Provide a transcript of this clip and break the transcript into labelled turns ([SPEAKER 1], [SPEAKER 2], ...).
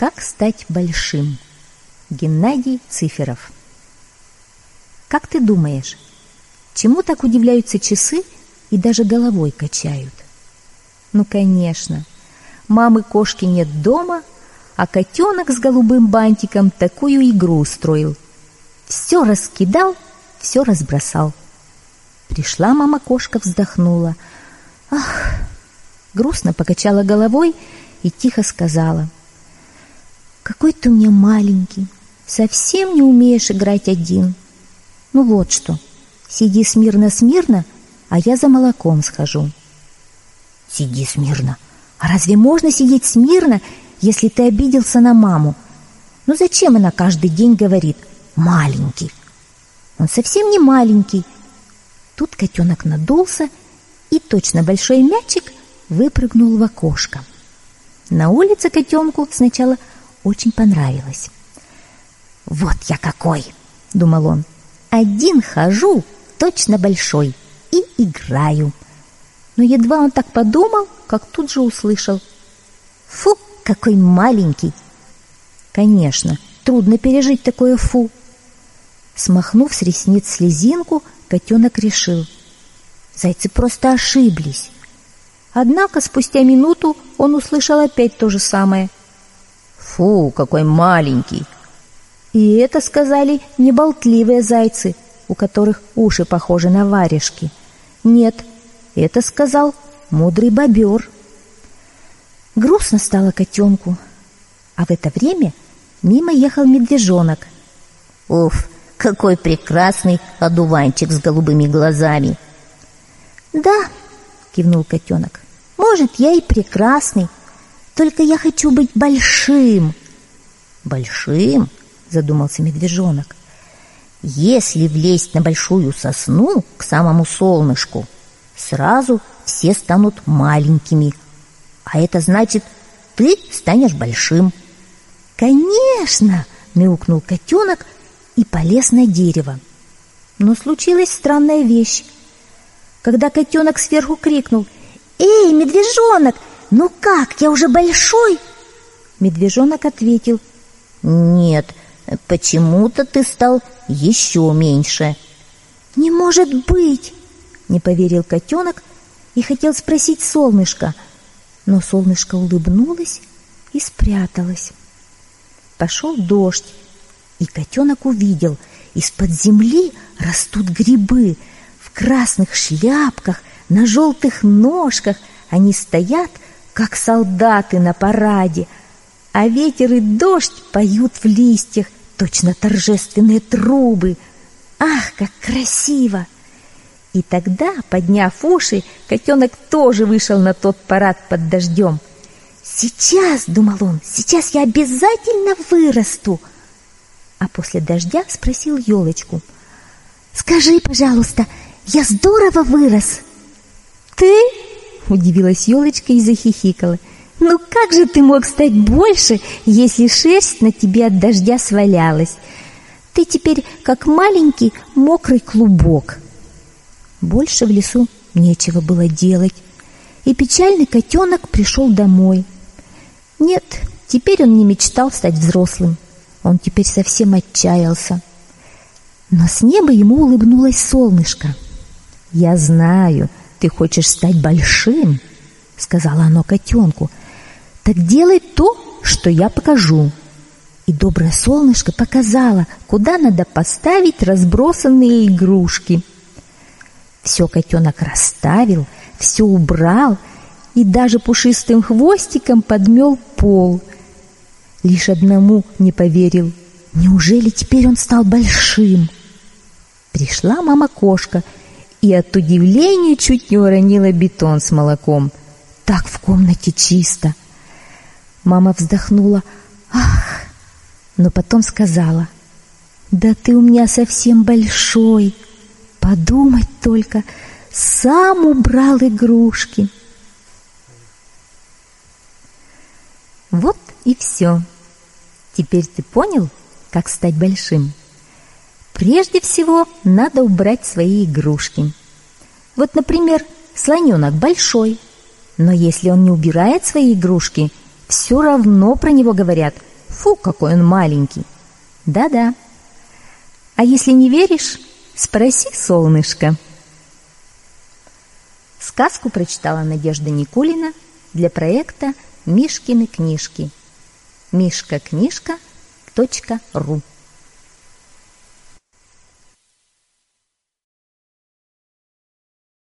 [SPEAKER 1] Как стать большим? Геннадий Циферов. Как ты думаешь, чему так удивляются часы и даже головой качают? Ну, конечно, мамы кошки нет дома, а котенок с голубым бантиком такую игру устроил. Все раскидал, все разбросал. Пришла мама-кошка, вздохнула. Ах! Грустно покачала головой и тихо сказала: «Какой ты у меня маленький, совсем не умеешь играть один. Ну вот что, сиди смирно-смирно, а я за молоком схожу». «Сиди смирно? А разве можно сидеть смирно, если ты обиделся на маму? Ну зачем она каждый день говорит «маленький»? Он совсем не маленький». Тут котенок надулся, и точно большой мячик выпрыгнул в окошко. На улице котенку сначала очень понравилось. «Вот я какой!» — думал он. «Один хожу, точно большой, и играю». Но едва он так подумал, как тут же услышал: «Фу, какой маленький!» Конечно, трудно пережить такое «фу». Смахнув с ресниц слезинку, котенок решил: зайцы просто ошиблись. Однако спустя минуту он услышал опять то же самое: «Фу, какой маленький!» И это сказали не болтливые зайцы, у которых уши похожи на варежки. Нет, это сказал мудрый бобер. Грустно стало котенку, а в это время мимо ехал медвежонок. «Уф, какой прекрасный одуванчик с голубыми глазами!» «Да», — кивнул котенок, — «может, я и прекрасный, только я хочу быть большим». «Большим?» — задумался медвежонок. «Если влезть на большую сосну к самому солнышку, сразу все станут маленькими, а это значит, ты станешь большим». «Конечно!» — мяукнул котенок и полез на дерево. Но случилась странная вещь. Когда котенок сверху крикнул: «Эй, медвежонок, ну как, я уже большой?» Медвежонок ответил: «Нет, почему-то ты стал еще меньше». «Не может быть!» — не поверил котенок и хотел спросить солнышко, но солнышко улыбнулось и спряталось. Пошел дождь, и котенок увидел: из-под земли растут грибы. В красных шляпках, на желтых ножках они стоят, как солдаты на параде, а ветер и дождь поют в листьях, точно торжественные трубы. Ах, как красиво! И тогда, подняв уши, котенок тоже вышел на тот парад под дождем. «Сейчас, — думал он, — сейчас я обязательно вырасту!» А после дождя спросил елочку: «Скажи, пожалуйста, я здорово вырос?» «Ты?» — удивилась елочка и захихикала. «Ну как же ты мог стать больше, если шерсть на тебе от дождя свалялась? Ты теперь как маленький мокрый клубок». Больше в лесу нечего было делать, и печальный котенок пришел домой. Нет, теперь он не мечтал стать взрослым, он теперь совсем отчаялся. Но с неба ему улыбнулось солнышко. «Я знаю, ты хочешь стать большим, — сказала оно котенку, — так делай то, что я покажу». И доброе солнышко показало, куда надо поставить разбросанные игрушки. Все котенок расставил, все убрал и даже пушистым хвостиком подмел пол. Лишь одному не поверил: неужели теперь он стал большим? Пришла мама-кошка и от удивления чуть не уронила бетон с молоком. Так в комнате чисто. Мама вздохнула: «Ах!» Но потом сказала: «Да ты у меня совсем большой. Подумать только, сам убрал игрушки». Вот и все. Теперь ты понял, как стать большим? Прежде всего, надо убрать свои игрушки. Вот, например, слоненок большой, но если он не убирает свои игрушки, все равно про него говорят: Фу, какой он маленький. Да-да. А если не веришь, спроси солнышко. Сказку прочитала Надежда Никулина для проекта «Мишкины книжки». Мишкакнижка.ру